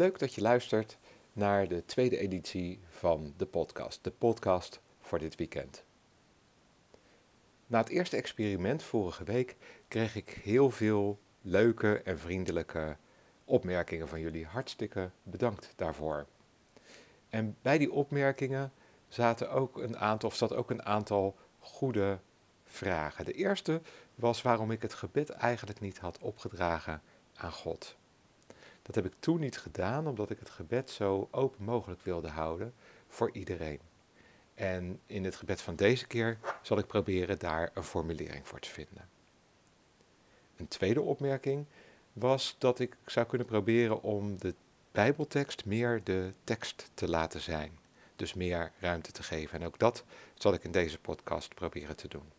Leuk dat je luistert naar de tweede editie van de podcast voor dit weekend. Na het eerste experiment vorige week kreeg ik heel veel leuke en vriendelijke opmerkingen van jullie. Hartstikke bedankt daarvoor. En bij die opmerkingen zat ook een aantal goede vragen. De eerste was waarom ik het gebed eigenlijk niet had opgedragen aan God. Dat heb ik toen niet gedaan, omdat ik het gebed zo open mogelijk wilde houden voor iedereen. En in het gebed van deze keer zal ik proberen daar een formulering voor te vinden. Een tweede opmerking was dat ik zou kunnen proberen om de Bijbeltekst meer de tekst te laten zijn. Dus meer ruimte te geven. En ook dat zal ik in deze podcast proberen te doen.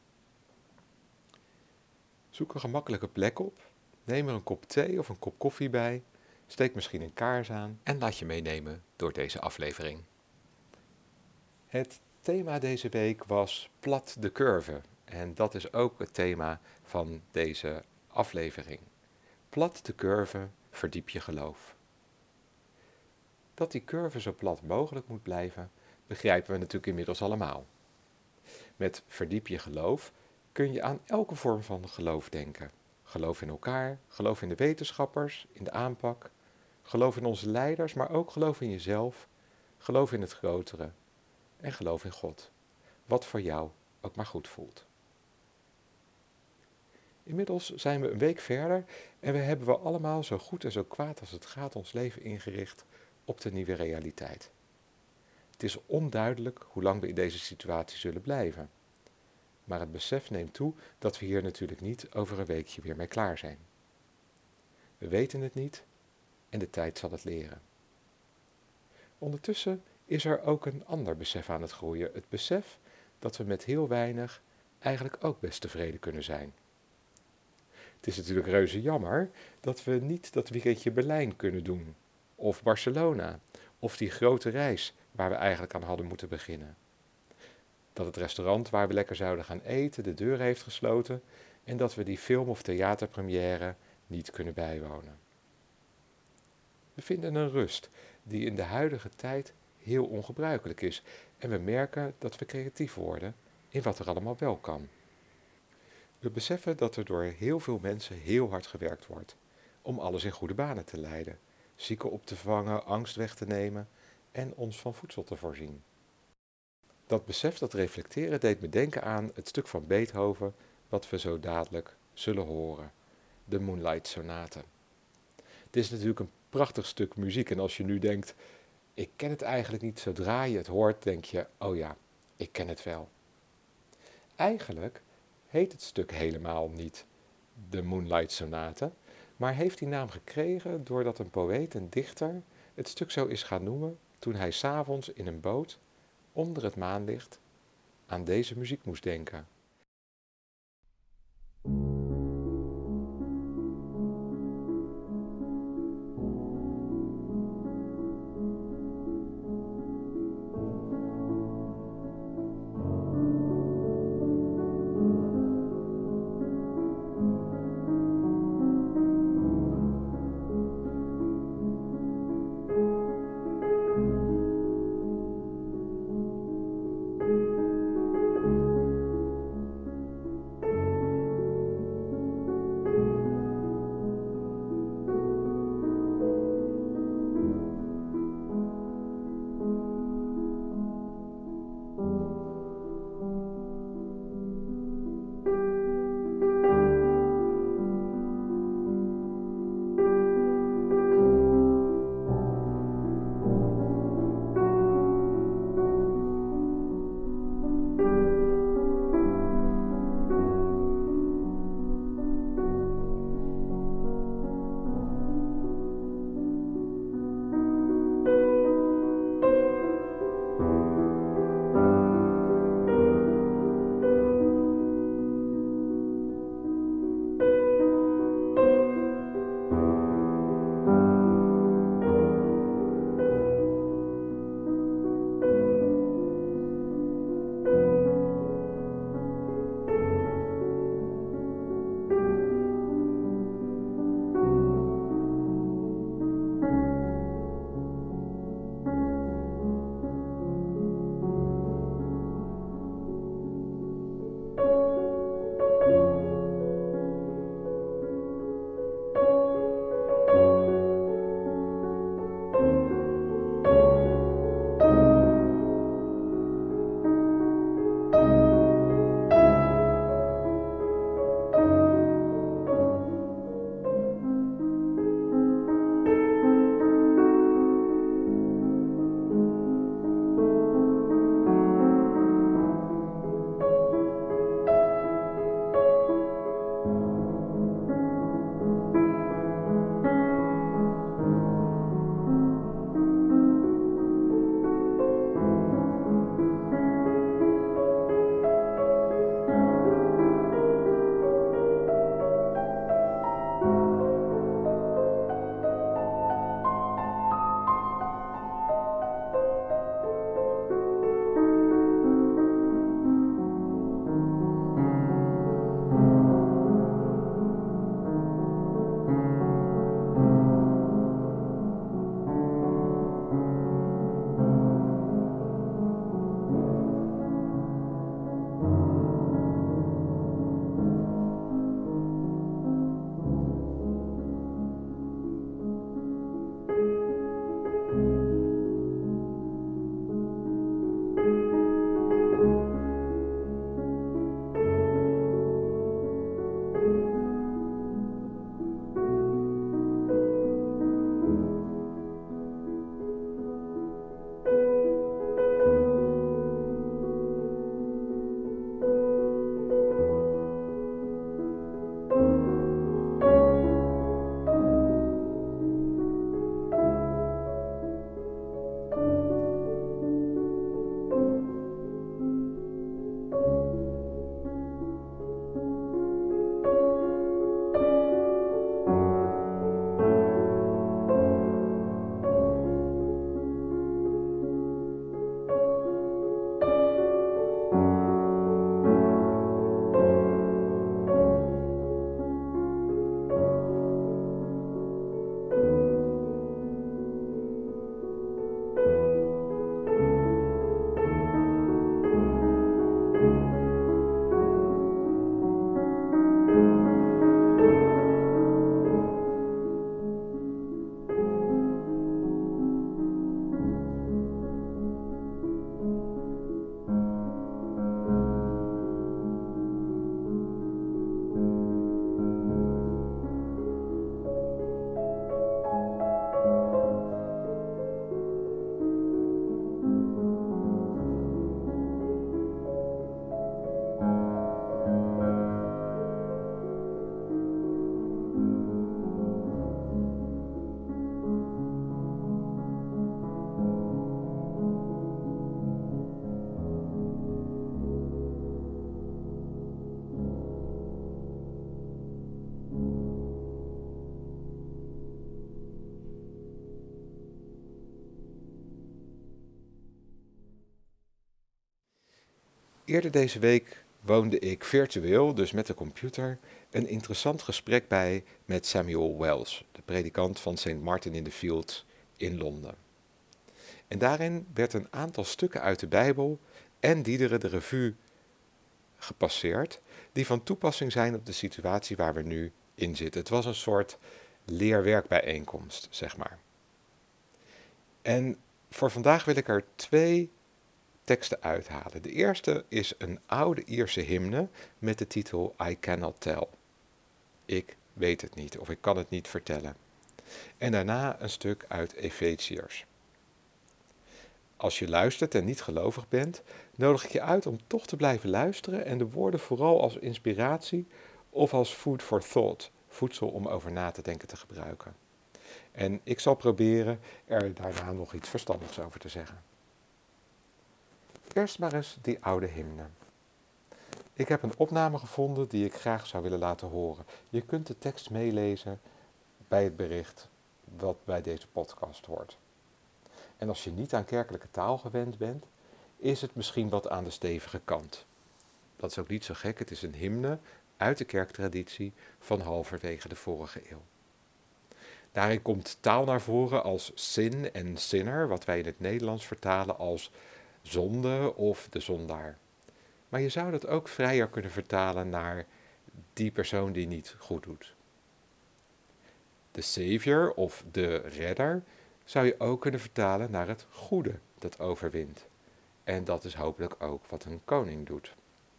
Zoek een gemakkelijke plek op. Neem er een kop thee of een kop koffie bij. Steek misschien een kaars aan en laat je meenemen door deze aflevering. Het thema deze week was plat de curve. En dat is ook het thema van deze aflevering. Plat de curve, verdiep je geloof. Dat die curve zo plat mogelijk moet blijven, begrijpen we natuurlijk inmiddels allemaal. Met verdiep je geloof kun je aan elke vorm van geloof denken. Geloof in elkaar, geloof in de wetenschappers, in de aanpak, geloof in onze leiders, maar ook geloof in jezelf, geloof in het grotere en geloof in God. Wat voor jou ook maar goed voelt. Inmiddels zijn we een week verder en hebben we allemaal zo goed en zo kwaad als het gaat ons leven ingericht op de nieuwe realiteit. Het is onduidelijk hoe lang we in deze situatie zullen blijven. Maar het besef neemt toe dat we hier natuurlijk niet over een weekje weer mee klaar zijn. We weten het niet en de tijd zal het leren. Ondertussen is er ook een ander besef aan het groeien. Het besef dat we met heel weinig eigenlijk ook best tevreden kunnen zijn. Het is natuurlijk reuze jammer dat we niet dat weekendje Berlijn kunnen doen. Of Barcelona. Of die grote reis waar we eigenlijk aan hadden moeten beginnen. Dat het restaurant waar we lekker zouden gaan eten de deuren heeft gesloten en dat we die film- of theaterpremière niet kunnen bijwonen. We vinden een rust die in de huidige tijd heel ongebruikelijk is en we merken dat we creatief worden in wat er allemaal wel kan. We beseffen dat er door heel veel mensen heel hard gewerkt wordt om alles in goede banen te leiden, zieken op te vangen, angst weg te nemen en ons van voedsel te voorzien. Dat besef, dat reflecteren, deed me denken aan het stuk van Beethoven wat we zo dadelijk zullen horen, de Moonlight Sonate. Het is natuurlijk een prachtig stuk muziek en als je nu denkt, ik ken het eigenlijk niet, zodra je het hoort denk je, oh ja, ik ken het wel. Eigenlijk heet het stuk helemaal niet de Moonlight Sonate, maar heeft die naam gekregen doordat een poëet en dichter het stuk zo is gaan noemen toen hij 's avonds in een boot onder het maanlicht aan deze muziek moest denken. Eerder deze week woonde ik virtueel, dus met de computer, een interessant gesprek bij met Samuel Wells, de predikant van St. Martin in the Fields in Londen. En daarin werd een aantal stukken uit de Bijbel en Diederen de revue gepasseerd, die van toepassing zijn op de situatie waar we nu in zitten. Het was een soort leerwerkbijeenkomst, zeg maar. En voor vandaag wil ik er 2 teksten uithalen. De eerste is een oude Ierse hymne met de titel I Cannot Tell. Ik weet het niet of ik kan het niet vertellen. En daarna een stuk uit Efeziërs. Als je luistert en niet gelovig bent, nodig ik je uit om toch te blijven luisteren en de woorden vooral als inspiratie of als food for thought, voedsel om over na te denken te gebruiken. En ik zal proberen er daarna nog iets verstandigs over te zeggen. Eerst maar eens die oude hymne. Ik heb een opname gevonden die ik graag zou willen laten horen. Je kunt de tekst meelezen bij het bericht wat bij deze podcast hoort. En als je niet aan kerkelijke taal gewend bent, is het misschien wat aan de stevige kant. Dat is ook niet zo gek, het is een hymne uit de kerktraditie van halverwege de vorige eeuw. Daarin komt taal naar voren als sin en sinner, wat wij in het Nederlands vertalen als zonde of de zondaar. Maar je zou dat ook vrijer kunnen vertalen naar die persoon die niet goed doet. De Savior of de redder zou je ook kunnen vertalen naar het goede dat overwint. En dat is hopelijk ook wat een koning doet.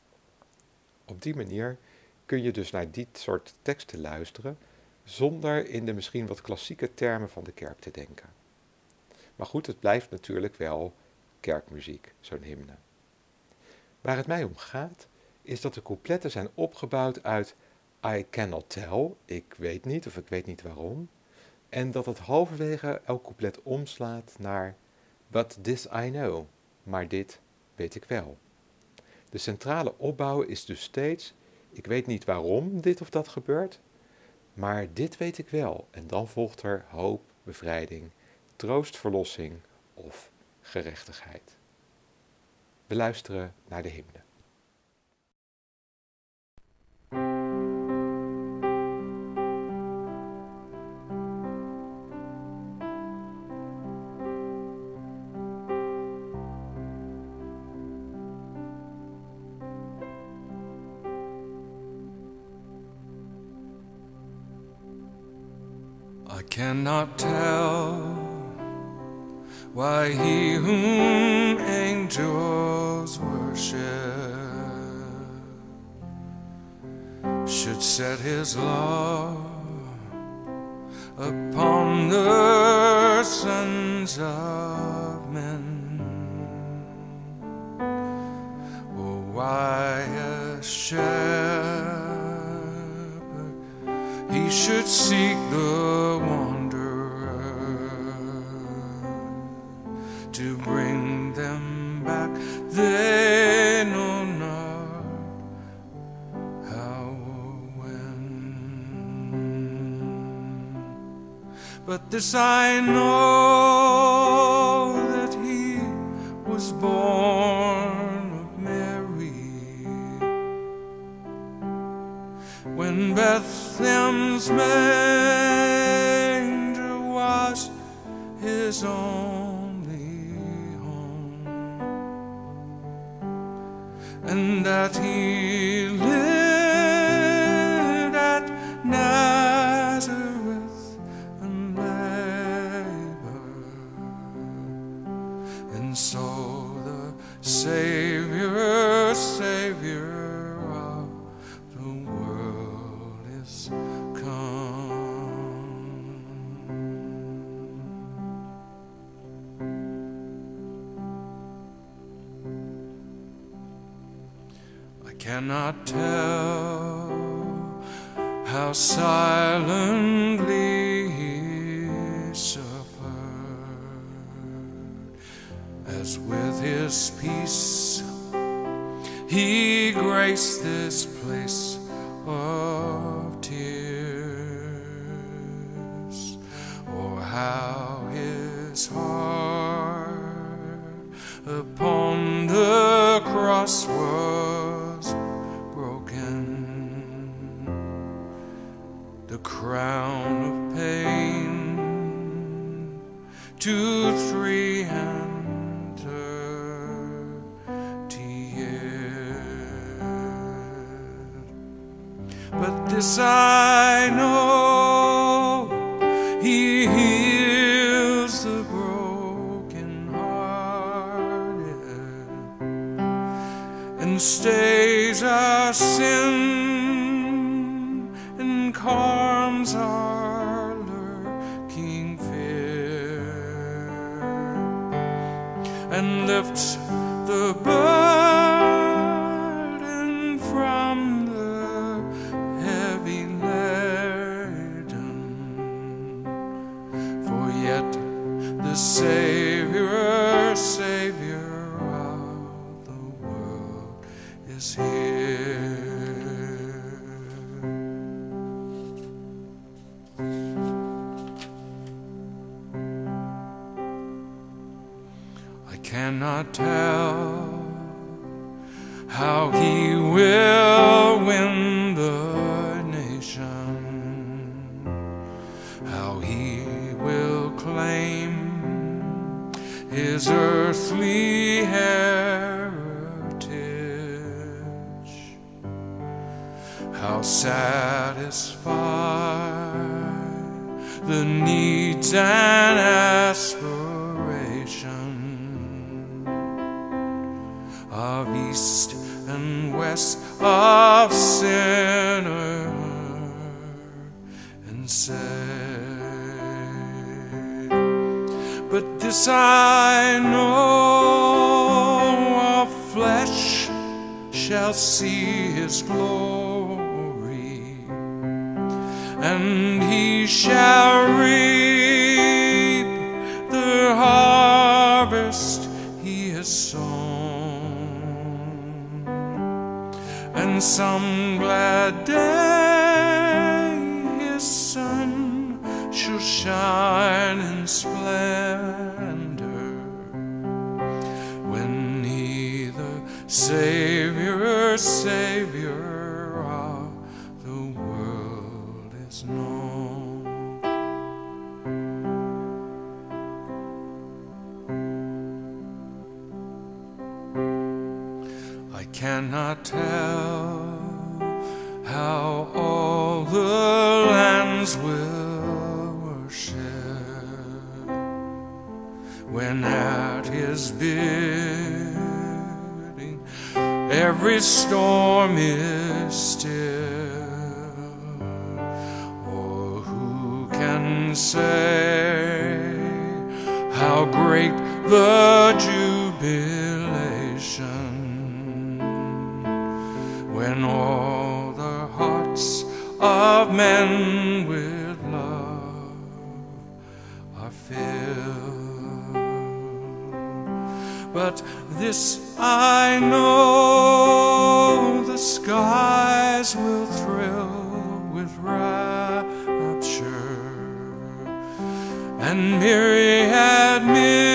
Op die manier kun je dus naar dit soort teksten luisteren, zonder in de misschien wat klassieke termen van de kerk te denken. Maar goed, het blijft natuurlijk wel kerkmuziek, zo'n hymne. Waar het mij om gaat, is dat de coupletten zijn opgebouwd uit I cannot tell, ik weet niet of ik weet niet waarom, en dat het halverwege elk couplet omslaat naar but this I know, maar dit weet ik wel. De centrale opbouw is dus steeds, ik weet niet waarom dit of dat gebeurt, maar dit weet ik wel. En dan volgt er hoop, bevrijding, troost, verlossing of gerechtigheid. We luisteren naar de hymne. I cannot tell why he whom angels worship should set his love upon the sons of men, or why a shepherd he should seek the wanderer to bring them back. They know not how or when. But this I know, that he was born of Mary when Bethlehem's manger was his only home, and that he lived at Nazareth and labored, and so the Savior of the world is come. I cannot tell how silently he suffered, as with his peace he graced this place of tears, or how his heart upon the cross cross was broken, the crown of pain to 330 years. But this I know, He heals the broken-hearted and stays our sin and calms our lurking fear and lifts the burden from the heavy laden. For yet the Savior, Savior of the world is here. I cannot tell how He will win the nation, how He will claim His earthly heritage, how satisfy the needs and aspirations of east and west, of sinner and saved. But this I know, all flesh shall see His glory, and He shall reap the harvest He has sown. And some glad day His sun shall shine in splendor, when He, the Savior, Savior of the world is known. I cannot tell how all the lands will worship when at His bidding every storm is still. Or who can say how great the jubilation when all the hearts of men with love are filled. But this I know, the skies will thrill with rapture, and myriad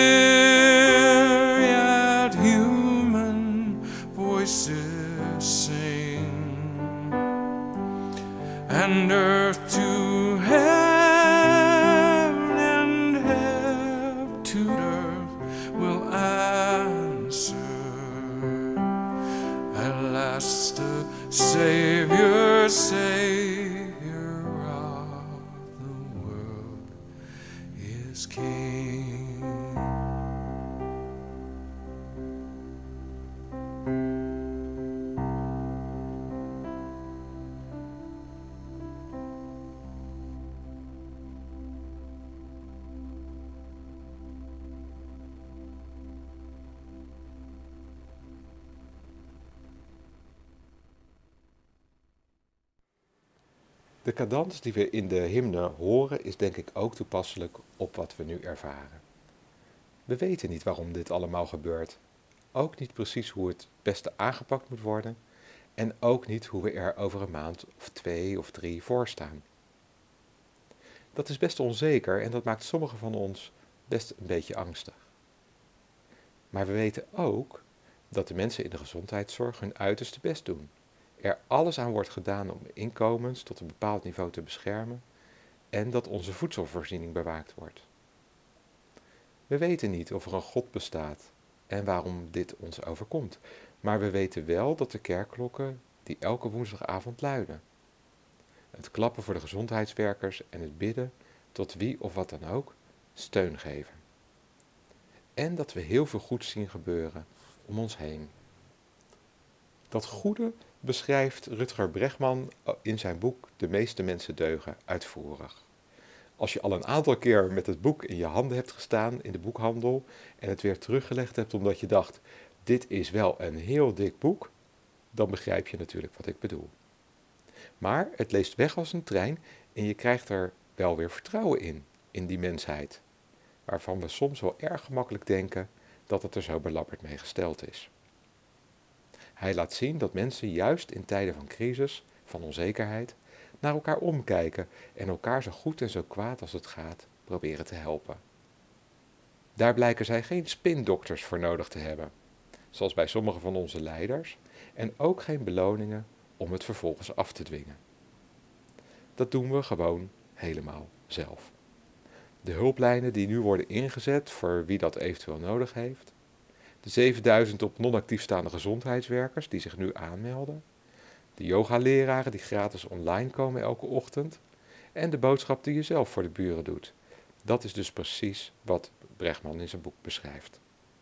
human voices sing, and earth to heaven and heaven to earth will answer. At last the Savior, Savior of the world is King. De cadans die we in de hymne horen is denk ik ook toepasselijk op wat we nu ervaren. We weten niet waarom dit allemaal gebeurt, ook niet precies hoe het beste aangepakt moet worden en ook niet hoe we er over een maand of 2 of 3 voor staan. Dat is best onzeker en dat maakt sommigen van ons best een beetje angstig. Maar we weten ook Dat de mensen in de gezondheidszorg hun uiterste best doen. Er alles aan wordt gedaan om inkomens tot een bepaald niveau te beschermen en dat onze voedselvoorziening bewaakt wordt. We weten niet of er een God bestaat en waarom dit ons overkomt, maar we weten wel dat de kerkklokken die elke woensdagavond luiden. Het klappen voor de gezondheidswerkers en het bidden tot wie of wat dan ook steun geven. En dat we heel veel goeds zien gebeuren om ons heen. Dat goede beschrijft Rutger Bregman in zijn boek De meeste mensen deugen uitvoerig. Als je al een aantal keer met het boek in je handen hebt gestaan in de boekhandel en het weer teruggelegd hebt omdat je dacht, dit is wel een heel dik boek, dan begrijp je natuurlijk wat ik bedoel. Maar het leest weg als een trein en je krijgt er wel weer vertrouwen in die mensheid, waarvan we soms wel erg gemakkelijk denken dat het er zo belabberd mee gesteld is. Hij laat zien dat mensen juist in tijden van crisis, van onzekerheid, naar elkaar omkijken en elkaar zo goed en zo kwaad als het gaat proberen te helpen. Daar blijken zij geen spindokters voor nodig te hebben, zoals bij sommige van onze leiders, en ook geen beloningen om het vervolgens af te dwingen. Dat doen we gewoon helemaal zelf. De hulplijnen die nu worden ingezet voor wie dat eventueel nodig heeft, de 7000 op non-actief staande gezondheidswerkers die zich nu aanmelden, de yogaleraren die gratis online komen elke ochtend en de boodschap die je zelf voor de buren doet. Dat is dus precies wat Bregman in zijn boek beschrijft.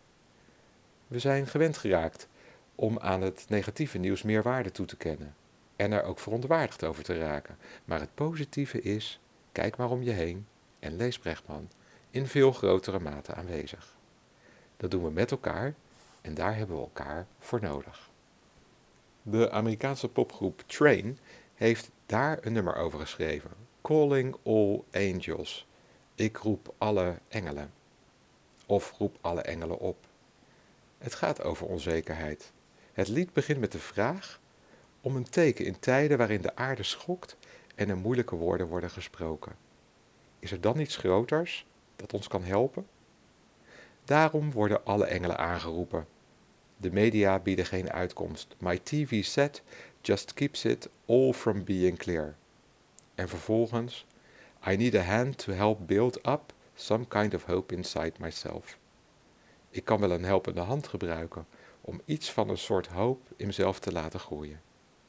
We zijn gewend geraakt om aan het negatieve nieuws meer waarde toe te kennen en er ook verontwaardigd over te raken. Maar het positieve is, kijk maar om je heen en lees Bregman in veel grotere mate aanwezig. Dat doen we met elkaar en daar hebben we elkaar voor nodig. De Amerikaanse popgroep Train heeft daar een nummer over geschreven. Calling All Angels. Ik roep alle engelen. Of roep alle engelen op. Het gaat over onzekerheid. Het lied begint met de vraag om een teken in tijden waarin de aarde schokt en er moeilijke woorden worden gesproken. Is er dan iets groters dat ons kan helpen? Daarom worden alle engelen aangeroepen. De media bieden geen uitkomst. My TV set just keeps it all from being clear. En vervolgens, I need a hand to help build up some kind of hope inside myself. Ik kan wel een helpende hand gebruiken om iets van een soort hoop in mezelf te laten groeien.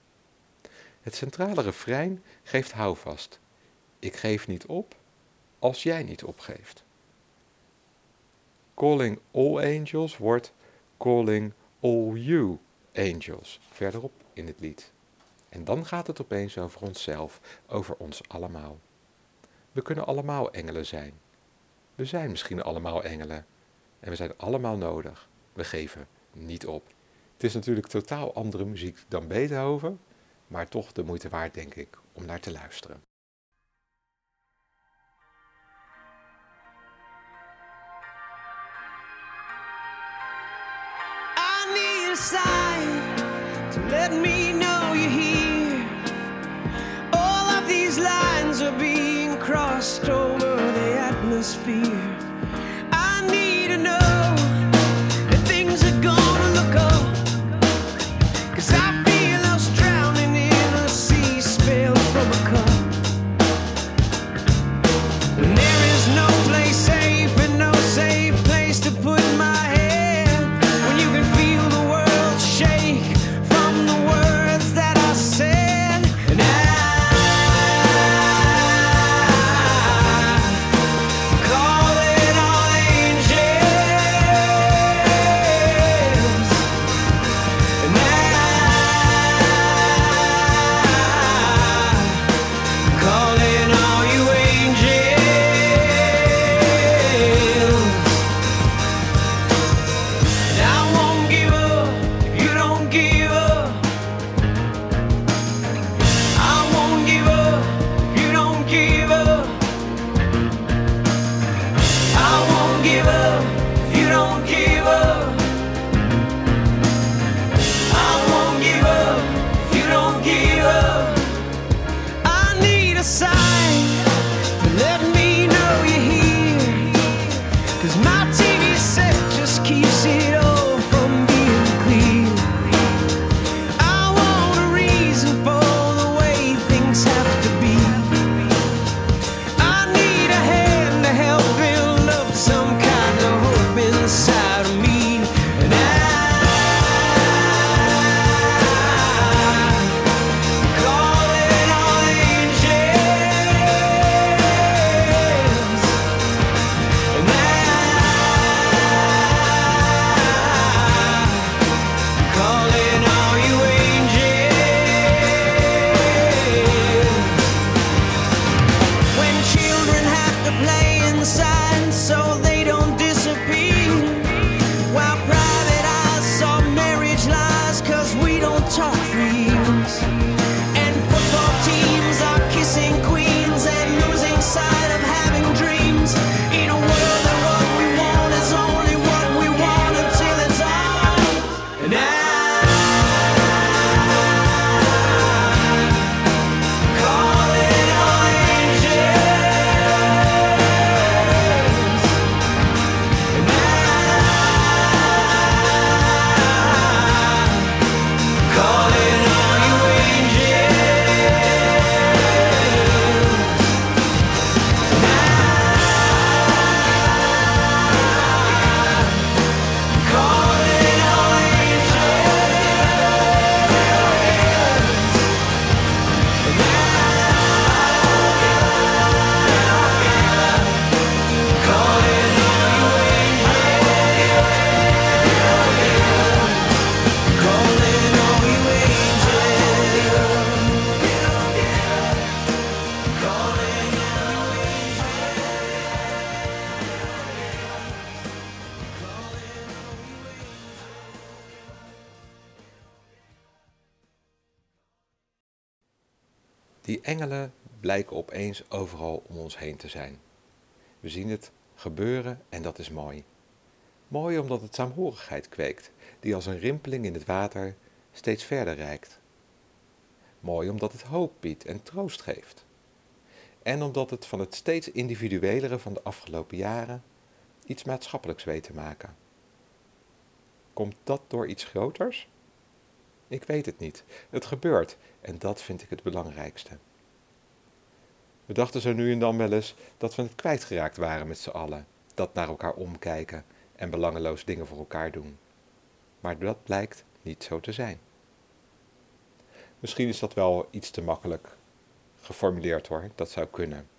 Het centrale refrein geeft houvast. Ik geef niet op als jij niet opgeeft. Calling all angels wordt calling all you angels verderop in het lied. En dan gaat het opeens over onszelf, over ons allemaal. We kunnen allemaal engelen zijn. We zijn misschien allemaal engelen. En we zijn allemaal nodig. We geven niet op. Het is natuurlijk totaal andere muziek dan Beethoven, maar toch de moeite waard, denk ik, om naar te luisteren. I need a sign to let me know you're here. All of these lines are being crossed over the atmosphere. I need to know that things are gonna look up, 'cause I feel us drowning in a sea spilled from a cup. When there is no place safe and no safe place to put my head, when you can feel the world shake from the word Die engelen blijken opeens overal om ons heen te zijn. We zien het gebeuren en dat is mooi. Mooi omdat het saamhorigheid kweekt, die als een rimpeling in het water steeds verder reikt. Mooi omdat het hoop biedt en troost geeft. En omdat het van het steeds individuelere van de afgelopen jaren iets maatschappelijks weet te maken. Komt dat door iets groters? Ik weet het niet. Het gebeurt en dat vind ik het belangrijkste. We dachten zo nu en dan wel eens dat we het kwijtgeraakt waren met z'n allen. Dat naar elkaar omkijken en belangeloos dingen voor elkaar doen. Maar dat blijkt niet zo te zijn. Misschien is dat wel iets te makkelijk geformuleerd hoor, dat zou kunnen.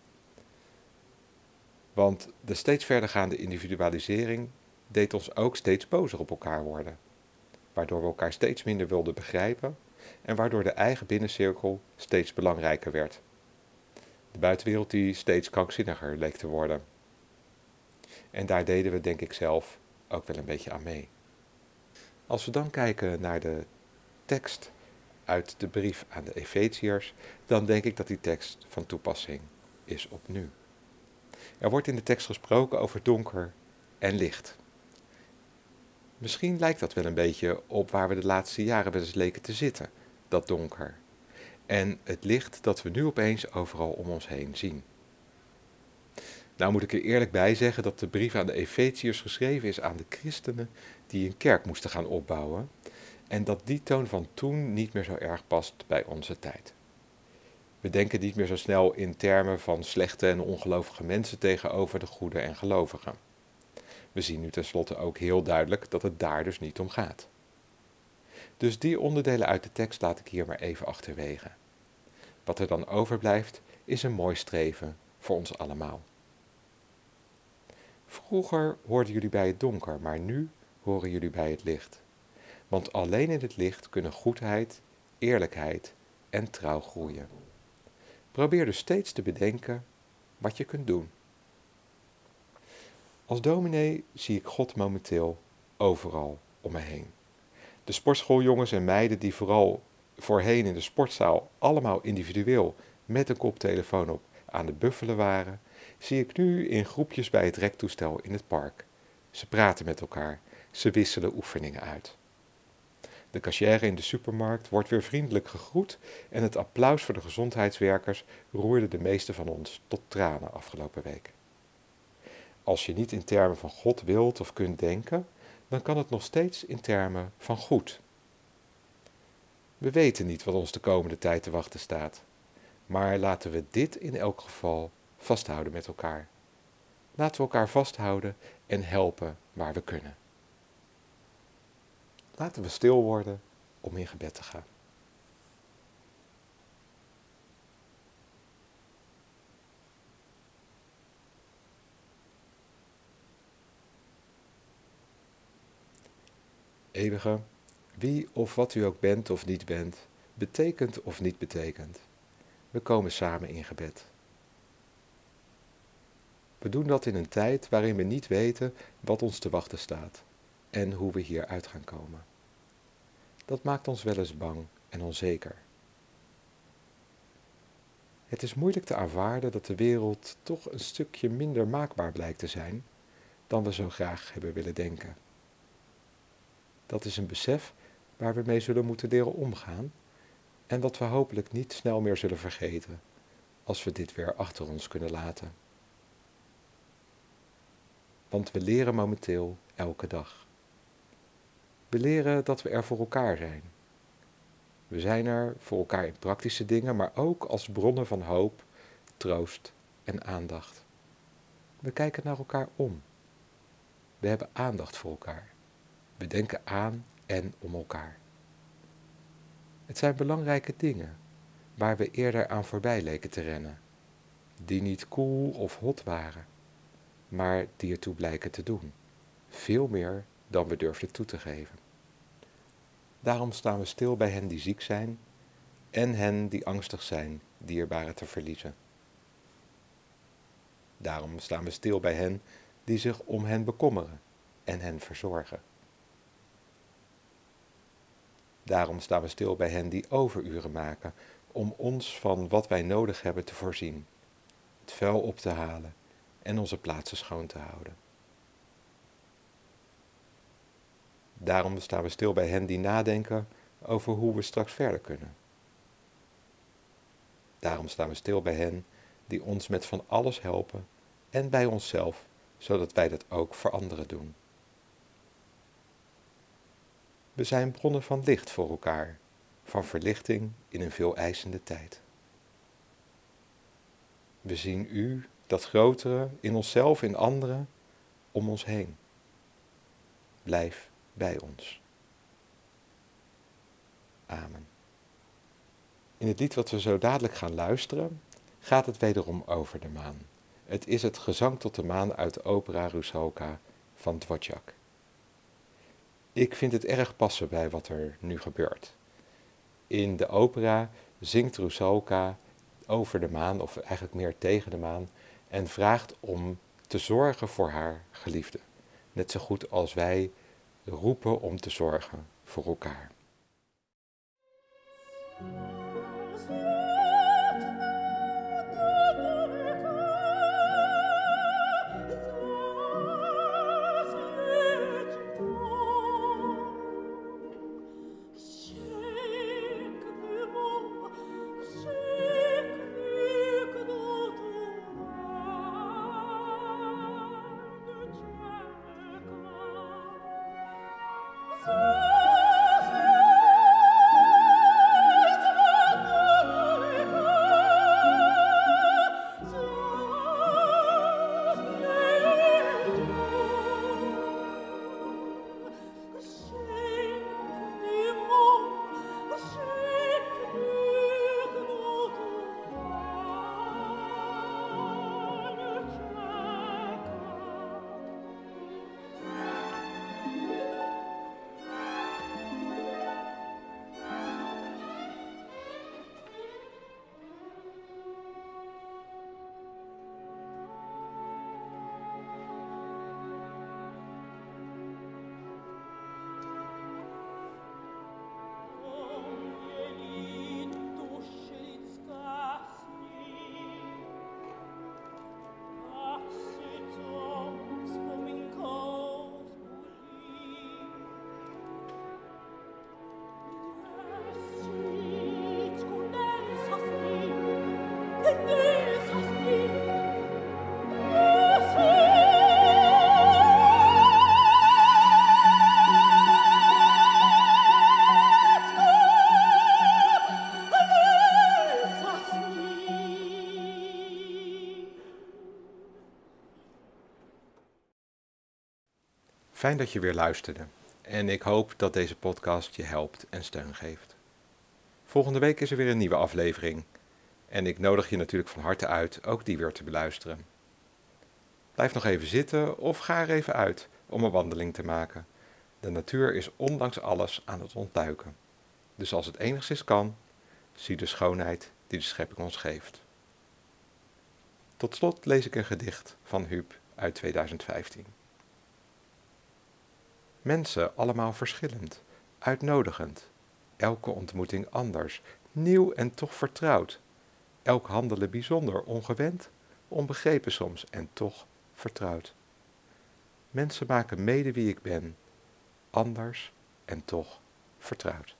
Want de steeds verdergaande individualisering deed ons ook steeds bozer op elkaar worden. Waardoor we elkaar steeds minder wilden begrijpen en waardoor de eigen binnencirkel steeds belangrijker werd. De buitenwereld die steeds krankzinniger leek te worden. En daar deden we denk ik zelf ook wel een beetje aan mee. Als we dan kijken naar de tekst uit de brief aan de Efeziërs, dan denk ik dat die tekst van toepassing is op nu. Er wordt in de tekst gesproken over donker en licht. Misschien lijkt dat wel een beetje op waar we de laatste jaren wel eens leken te zitten, dat donker. En het licht dat we nu opeens overal om ons heen zien. Nou moet ik er eerlijk bij zeggen dat de brief aan de Efeziërs geschreven is aan de christenen die een kerk moesten gaan opbouwen. En dat die toon van toen niet meer zo erg past bij onze tijd. We denken niet meer zo snel in termen van slechte en ongelovige mensen tegenover de goede en gelovigen. We zien nu tenslotte ook heel duidelijk dat het daar dus niet om gaat. Dus die onderdelen uit de tekst laat ik hier maar even achterwege. Wat er dan overblijft is een mooi streven voor ons allemaal. Vroeger hoorden jullie bij het donker, maar nu horen jullie bij het licht. Want alleen in het licht kunnen goedheid, eerlijkheid en trouw groeien. Probeer dus steeds te bedenken wat je kunt doen. Als dominee zie ik God momenteel overal om me heen. De sportschooljongens en meiden die vooral voorheen in de sportzaal allemaal individueel met een koptelefoon op aan de buffelen waren, zie ik nu in groepjes bij het rektoestel in het park. Ze praten met elkaar, ze wisselen oefeningen uit. De cashier in de supermarkt wordt weer vriendelijk gegroet en het applaus voor de gezondheidswerkers roerde de meeste van ons tot tranen afgelopen week. Als je niet in termen van God wilt of kunt denken, dan kan het nog steeds in termen van goed. We weten niet wat ons de komende tijd te wachten staat, maar laten we dit in elk geval vasthouden met elkaar. Laten we elkaar vasthouden en helpen waar we kunnen. Laten we stil worden om in gebed te gaan. Eeuwige, wie of wat u ook bent of niet bent, betekent of niet betekent, we komen samen in gebed. We doen dat in een tijd waarin we niet weten wat ons te wachten staat en hoe we hieruit gaan komen. Dat maakt ons wel eens bang en onzeker. Het is moeilijk te aanvaarden dat de wereld toch een stukje minder maakbaar blijkt te zijn dan we zo graag hebben willen denken. Dat is een besef waar we mee zullen moeten leren omgaan en wat we hopelijk niet snel meer zullen vergeten als we dit weer achter ons kunnen laten. Want we leren momenteel elke dag. We leren dat we er voor elkaar zijn. We zijn er voor elkaar in praktische dingen, maar ook als bronnen van hoop, troost en aandacht. We kijken naar elkaar om. We hebben aandacht voor elkaar. We denken aan en om elkaar. Het zijn belangrijke dingen waar we eerder aan voorbij leken te rennen, die niet cool of hot waren, maar die ertoe blijken te doen. Veel meer dan we durfden toe te geven. Daarom staan we stil bij hen die ziek zijn en hen die angstig zijn dierbaren te verliezen. Daarom staan we stil bij hen die zich om hen bekommeren en hen verzorgen. Daarom staan we stil bij hen die overuren maken om ons van wat wij nodig hebben te voorzien, het vuil op te halen en onze plaatsen schoon te houden. Daarom staan we stil bij hen die nadenken over hoe we straks verder kunnen. Daarom staan we stil bij hen die ons met van alles helpen en bij onszelf, zodat wij dat ook voor anderen doen. We zijn bronnen van licht voor elkaar, van verlichting in een veel eisende tijd. We zien u, dat grotere, in onszelf, in anderen, om ons heen. Blijf bij ons. Amen. In het lied wat we zo dadelijk gaan luisteren, gaat het wederom over de maan. Het is het gezang tot de maan uit de opera Rusalka van Dvořák. Ik vind het erg passen bij wat er nu gebeurt. In de opera zingt Rusalka over de maan, of eigenlijk meer tegen de maan, en vraagt om te zorgen voor haar geliefde. Net zo goed als wij roepen om te zorgen voor elkaar. Fijn dat je weer luisterde en ik hoop dat deze podcast je helpt en steun geeft. Volgende week is er weer een nieuwe aflevering en ik nodig je natuurlijk van harte uit ook die weer te beluisteren. Blijf nog even zitten of ga er even uit om een wandeling te maken. De natuur is ondanks alles aan het ontluiken. Dus als het enigszins kan, zie de schoonheid die de schepping ons geeft. Tot slot lees ik een gedicht van Huub uit 2015. Mensen allemaal verschillend, uitnodigend. Elke ontmoeting anders, nieuw en toch vertrouwd. Elk handelen bijzonder, ongewend, onbegrepen soms en toch vertrouwd. Mensen maken mede wie ik ben, anders en toch vertrouwd.